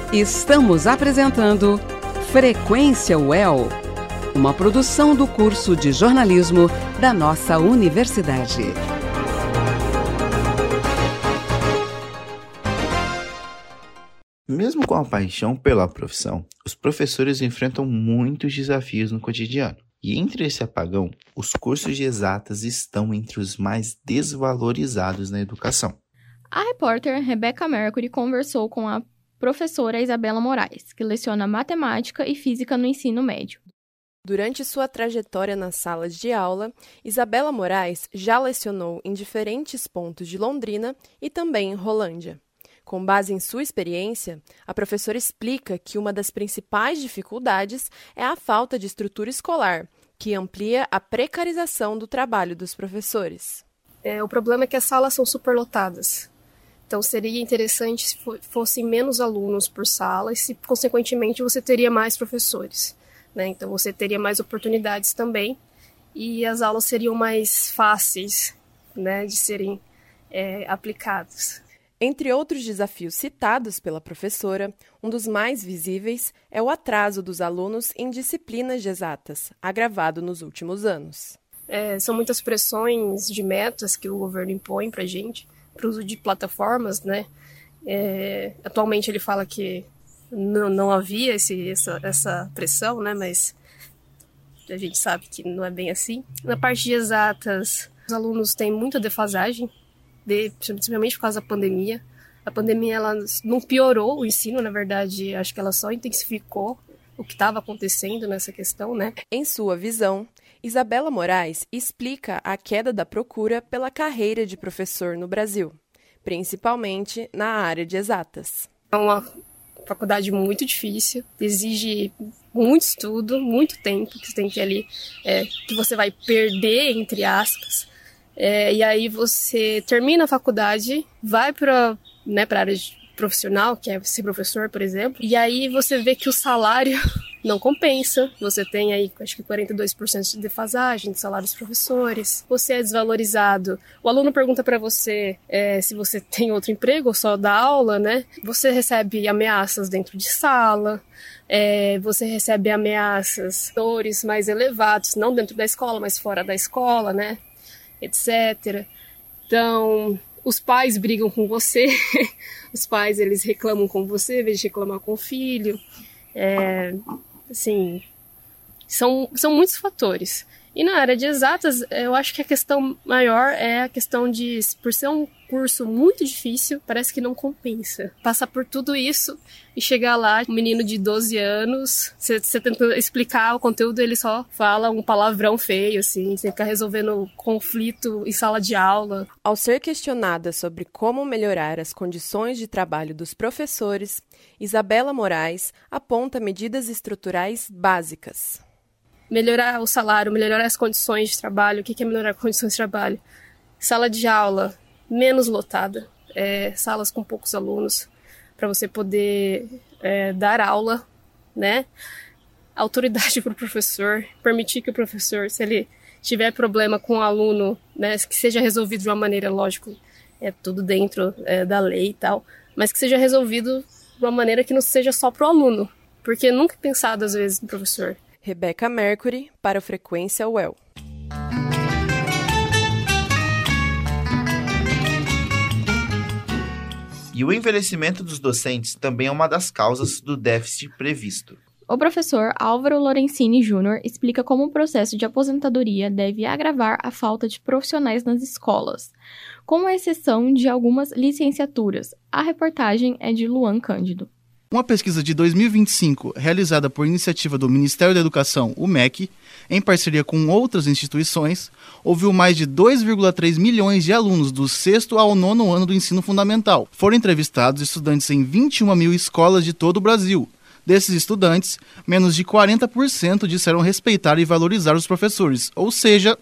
Estamos apresentando Frequência UEL, uma produção do curso de jornalismo da nossa universidade. Mesmo com a paixão pela profissão, os professores enfrentam muitos desafios no cotidiano. E entre esse apagão, os cursos de exatas estão entre os mais desvalorizados na educação. A repórter Rebecca Mercury conversou com a professora Isabela Moraes, que leciona matemática e física no ensino médio. Durante sua trajetória nas salas de aula, Isabela Moraes já lecionou em diferentes pontos de Londrina e também em Rolândia. Com base em sua experiência, a professora explica que uma das principais dificuldades é a falta de estrutura escolar, que amplia a precarização do trabalho dos professores. O problema é que as salas são superlotadas. Então, seria interessante se fossem menos alunos por sala e, consequentemente, você teria mais professores, né? Então, você teria mais oportunidades também e as aulas seriam mais fáceis, né, de serem aplicadas. Entre outros desafios citados pela professora, um dos mais visíveis é o atraso dos alunos em disciplinas de exatas, agravado nos últimos anos. São muitas pressões de metas que o governo impõe para a gente, para o uso de plataformas, né? Atualmente ele fala que não havia essa pressão, né? Mas a gente sabe que não é bem assim. Na parte de exatas, os alunos têm muita defasagem, principalmente por causa da pandemia. A pandemia ela não piorou o ensino, na verdade, acho que ela só intensificou o que estava acontecendo nessa questão, né? Em sua visão, Isabela Moraes explica a queda da procura pela carreira de professor no Brasil, principalmente na área de exatas. É uma faculdade muito difícil, exige muito estudo, muito tempo que você tem que ali, que você vai perder, entre aspas. E aí você termina a faculdade, vai para a área profissional, que é ser professor, por exemplo, e aí você vê que o salário não compensa, você tem aí acho que 42% de defasagem de salários dos professores, você é desvalorizado, o aluno pergunta para você se você tem outro emprego ou só dá aula, né? Você recebe ameaças dentro de sala, você recebe ameaças, valores mais elevados, não dentro da escola, mas fora da escola, né? Etc. Então, os pais brigam com você, os pais eles reclamam com você, em vez de reclamar com o filho. Assim, são muitos fatores. E na área de exatas, eu acho que a questão maior é a questão de, por ser um curso muito difícil, parece que não compensa. Passar por tudo isso e chegar lá, um menino de 12 anos, você tenta explicar o conteúdo, ele só fala um palavrão feio, assim, você fica resolvendo conflito em sala de aula. Ao ser questionada sobre como melhorar as condições de trabalho dos professores, Isabela Moraes aponta medidas estruturais básicas. Melhorar o salário, melhorar as condições de trabalho. O que é melhorar as condições de trabalho? Sala de aula menos lotada, salas com poucos alunos, para você poder dar aula, né? Autoridade para o professor, permitir que o professor, se ele tiver problema com o aluno, né, que seja resolvido de uma maneira, lógico, tudo dentro da lei e tal, mas que seja resolvido de uma maneira que não seja só para o aluno, porque nunca é pensado, às vezes, no professor. Rebecca Mercury, para o Frequência UEL. E o envelhecimento dos docentes também é uma das causas do déficit previsto. O professor Álvaro Lorenzini Júnior explica como o processo de aposentadoria deve agravar a falta de profissionais nas escolas, com exceção de algumas licenciaturas. A reportagem é de Luan Cândido. Uma pesquisa de 2025, realizada por iniciativa do Ministério da Educação, o MEC, em parceria com outras instituições, ouviu mais de 2,3 milhões de alunos do 6º ao 9º ano do ensino fundamental. Foram entrevistados estudantes em 21 mil escolas de todo o Brasil. Desses estudantes, menos de 40% disseram respeitar e valorizar os professores, ou seja,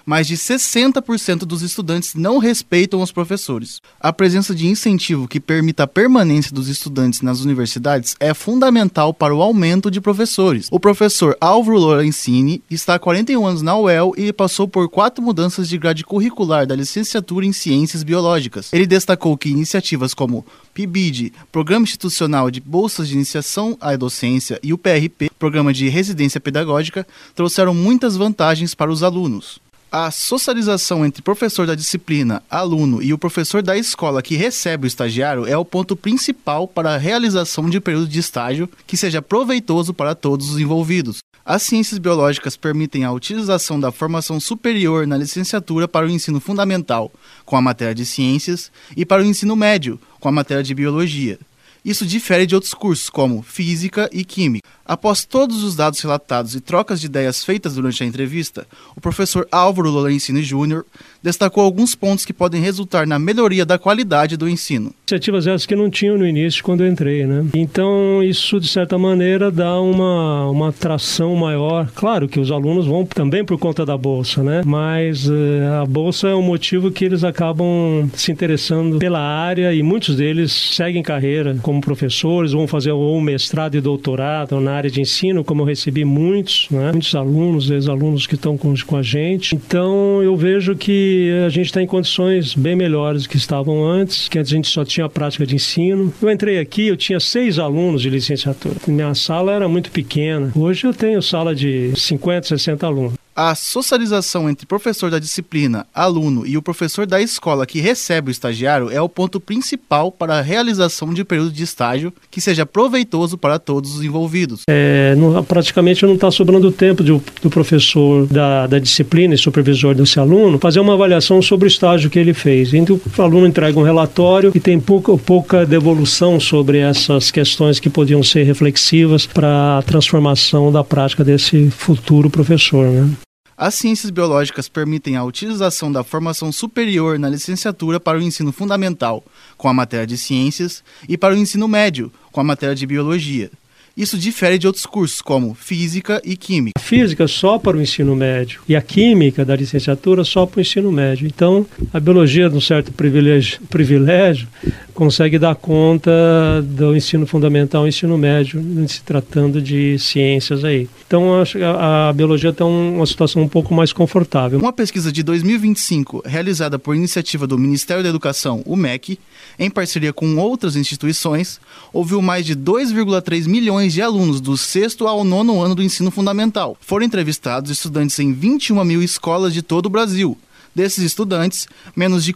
mais de 60% dos estudantes não respeitam os professores. A presença de incentivo que permita a permanência dos estudantes nas universidades é fundamental para o aumento de professores. O professor Álvaro Lorenzini está há 41 anos na UEL e passou por 4 mudanças de grade curricular da licenciatura em Ciências Biológicas. Ele destacou que iniciativas como PIBID, Programa Institucional de Bolsas de Iniciação à Docência, e o PRP, Programa de Residência Pedagógica, trouxeram muitas vantagens para os alunos. A socialização entre professor da disciplina, aluno e o professor da escola que recebe o estagiário é o ponto principal para a realização de período de estágio que seja proveitoso para todos os envolvidos. As ciências biológicas permitem a utilização da formação superior na licenciatura para o ensino fundamental, com a matéria de ciências, e para o ensino médio, com a matéria de biologia. Isso difere de outros cursos, como física e química. Após todos os dados relatados e trocas de ideias feitas durante a entrevista, o professor Álvaro Lorenzini Júnior destacou alguns pontos que podem resultar na melhoria da qualidade do ensino. Iniciativas essas que não tinham no início quando eu entrei, né? Então isso, de certa maneira, dá uma atração maior. Claro que os alunos vão também por conta da bolsa, né? Mas a bolsa é um motivo que eles acabam se interessando pela área e muitos deles seguem carreira como professores, vão fazer ou mestrado e doutorado na área de ensino, como eu recebi muitos, né? Muitos alunos, ex-alunos que estão com a gente. Então eu vejo que a gente está em condições bem melhores do que estavam antes, que antes a gente só tinha a prática de ensino. Eu entrei aqui, eu tinha 6 alunos de licenciatura. Minha sala era muito pequena. Hoje eu tenho sala de 50, 60 alunos. A socialização entre professor da disciplina, aluno e o professor da escola que recebe o estagiário é o ponto principal para a realização de período de estágio que seja proveitoso para todos os envolvidos. Praticamente não está sobrando tempo do professor da disciplina e supervisor desse aluno fazer uma avaliação sobre o estágio que ele fez. Então o aluno entrega um relatório e tem pouca devolução sobre essas questões que podiam ser reflexivas para a transformação da prática desse futuro professor, né? As ciências biológicas permitem a utilização da formação superior na licenciatura para o ensino fundamental, com a matéria de ciências, e para o ensino médio, com a matéria de biologia. Isso difere de outros cursos, como física e química. A física só para o ensino médio e a química da licenciatura só para o ensino médio. Então, a biologia, de um certo privilégio, consegue dar conta do ensino fundamental e ensino médio, se tratando de ciências aí. Então, acho que a biologia tem uma situação um pouco mais confortável. Uma pesquisa de 2025, realizada por iniciativa do Ministério da Educação, o MEC, em parceria com outras instituições, ouviu mais de 2,3 milhões de alunos do 6º ao 9º ano do ensino fundamental. Foram entrevistados estudantes em 21 mil escolas de todo o Brasil. Desses estudantes, menos de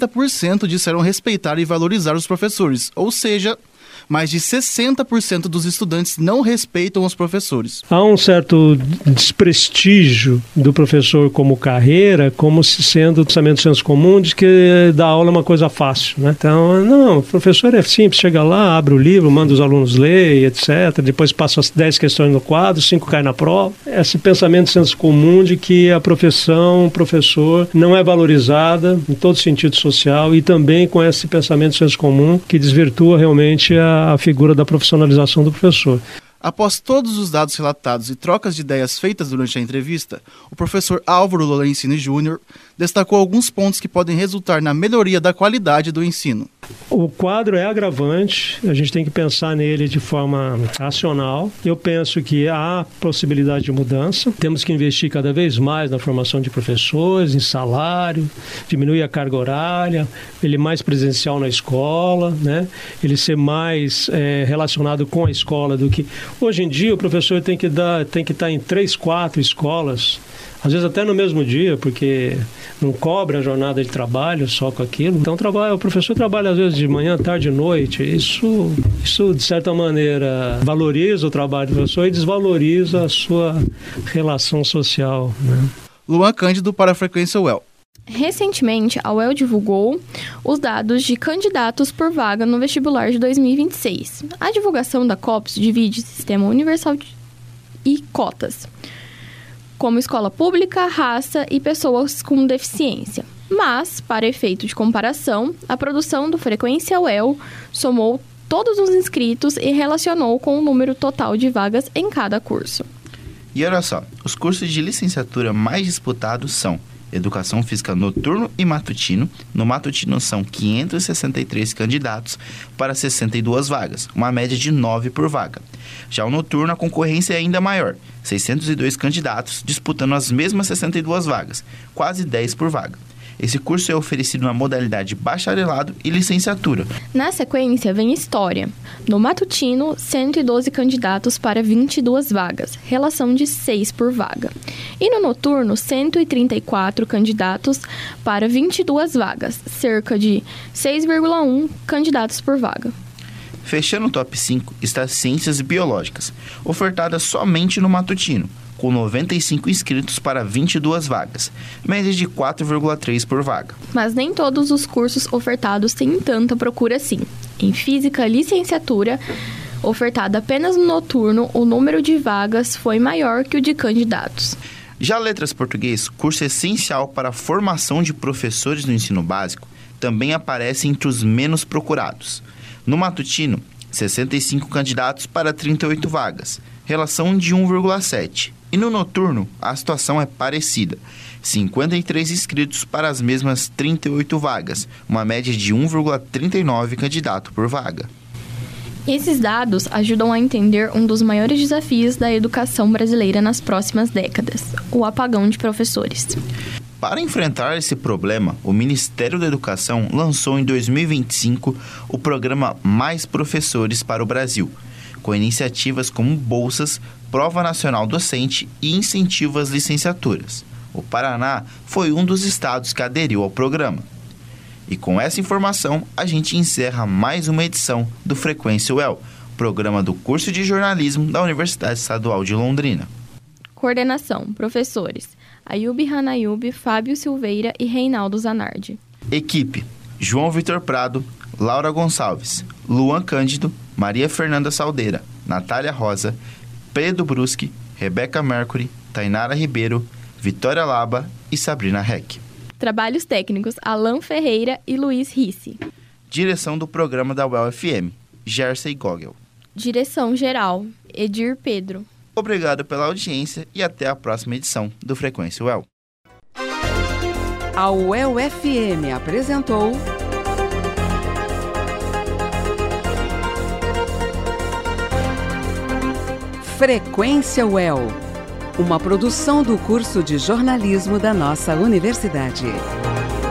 40% disseram respeitar e valorizar os professores, ou seja, mais de 60% dos estudantes não respeitam os professores. Há um certo desprestígio do professor como carreira, como se sendo o pensamento do senso comum de que dar aula é uma coisa fácil, né? Então, não, o professor é simples, chega lá, abre o livro, manda os alunos ler, etc. Depois passa as 10 questões no quadro, 5 cai na prova. Esse pensamento do senso comum de que a profissão, o professor, não é valorizada em todo sentido social, e também com esse pensamento do senso comum que desvirtua realmente a figura da profissionalização do professor. Após todos os dados relatados e trocas de ideias feitas durante a entrevista, o professor Álvaro Lorenzini Júnior destacou alguns pontos que podem resultar na melhoria da qualidade do ensino. O quadro é agravante, a gente tem que pensar nele de forma racional. Eu penso que há possibilidade de mudança. Temos que investir cada vez mais na formação de professores, em salário, diminuir a carga horária, ele mais presencial na escola, né? Ele ser mais relacionado com a escola do que... Hoje em dia o professor tem que estar em 3, 4 escolas, às vezes até no mesmo dia, porque não cobre a jornada de trabalho só com aquilo. Então o professor trabalha às vezes de manhã, tarde e noite. Isso de certa maneira valoriza o trabalho do professor e desvaloriza a sua relação social, né? Luan Cândido para a Frequência UEL. Recentemente, a UEL divulgou os dados de candidatos por vaga no vestibular de 2026. A divulgação da COPS divide Sistema Universal e cotas, como escola pública, raça e pessoas com deficiência. Mas, para efeito de comparação, a produção do Frequência UEL somou todos os inscritos e relacionou com o número total de vagas em cada curso. E olha só, os cursos de licenciatura mais disputados são Educação Física Noturno e Matutino. No matutino são 563 candidatos para 62 vagas, uma média de 9 por vaga. Já o noturno, a concorrência é ainda maior, 602 candidatos disputando as mesmas 62 vagas, quase 10 por vaga. Esse curso é oferecido na modalidade bacharelado e licenciatura. Na sequência, vem História. No matutino, 112 candidatos para 22 vagas, relação de 6 por vaga. E no noturno, 134 candidatos para 22 vagas, cerca de 6,1 candidatos por vaga. Fechando o top 5 está Ciências Biológicas, ofertada somente no matutino, com 95 inscritos para 22 vagas, média de 4,3 por vaga. Mas nem todos os cursos ofertados têm tanta procura assim. Em Física Licenciatura, ofertada apenas no noturno, o número de vagas foi maior que o de candidatos. Já Letras Português, curso essencial para a formação de professores no ensino básico, também aparece entre os menos procurados. No matutino, 65 candidatos para 38 vagas, relação de 1,7. E no noturno, a situação é parecida. 53 inscritos para as mesmas 38 vagas, uma média de 1,39 candidato por vaga. Esses dados ajudam a entender um dos maiores desafios da educação brasileira nas próximas décadas, o apagão de professores. Para enfrentar esse problema, o Ministério da Educação lançou em 2025 o programa Mais Professores para o Brasil, com iniciativas como bolsas, prova nacional docente e incentivo às licenciaturas. O Paraná foi um dos estados que aderiu ao programa. E com essa informação, a gente encerra mais uma edição do Frequência UEL, programa do curso de jornalismo da Universidade Estadual de Londrina. Coordenação: professores Ayub Hanayub, Fábio Silveira e Reinaldo Zanardi. Equipe: João Vitor Prado, Laura Gonçalves, Luan Cândido, Maria Fernanda Saldeira, Natália Rosa, Pedro Bruschi, Rebeca Mercury, Tainara Ribeiro, Vitória Laba e Sabrina Heck. Trabalhos técnicos: Alan Ferreira e Luiz Risse. Direção do programa da UEL FM, Jersey Gogel. Direção geral: Edir Pedro. Obrigado pela audiência e até a próxima edição do Frequência UEL. A UEL FM apresentou Frequência UEL, uma produção do curso de jornalismo da nossa universidade.